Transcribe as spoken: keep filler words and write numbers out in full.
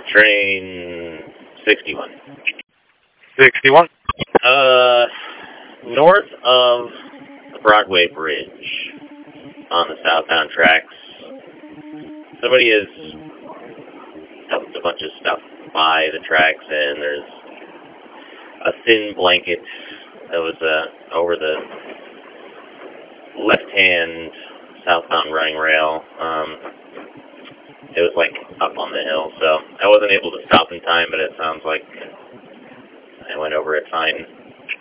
Train sixty-one. sixty-one. Uh, north of the Broadway Bridge on the southbound tracks, somebody has dumped a bunch of stuff by the tracks, and there's a thin blanket that was uh, over the left-hand southbound running rail. Um, it was like up on the hill, so I wasn't able to stop in time, but it sounds like I went over it fine.